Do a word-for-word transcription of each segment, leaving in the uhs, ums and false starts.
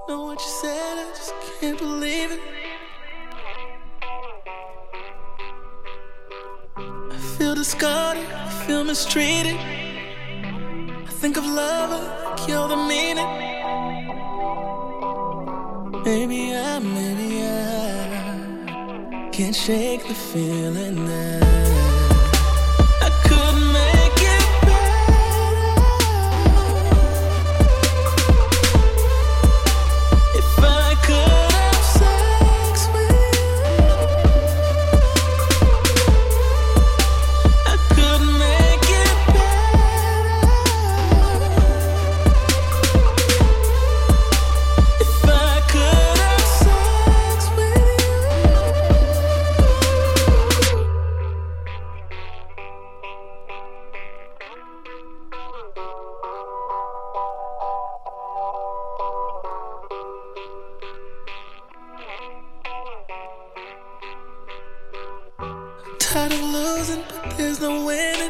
Know what you said, I just can't believe it. I feel discarded, I feel mistreated. I think of love, I kill the meaning. Maybe I, maybe I can't shake the feeling that I could make it better if I could have sex with you. I could make it better if I could have sex with you. Tired of losing, but there's no winning.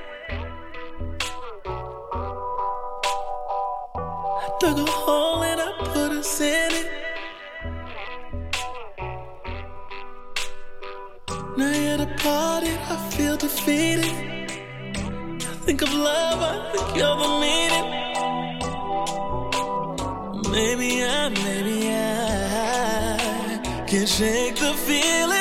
I dug a hole and I put us in it. Now you're departed, I feel defeated. I think of love, I think you're the meaning. Maybe I, maybe I can't shake the feeling.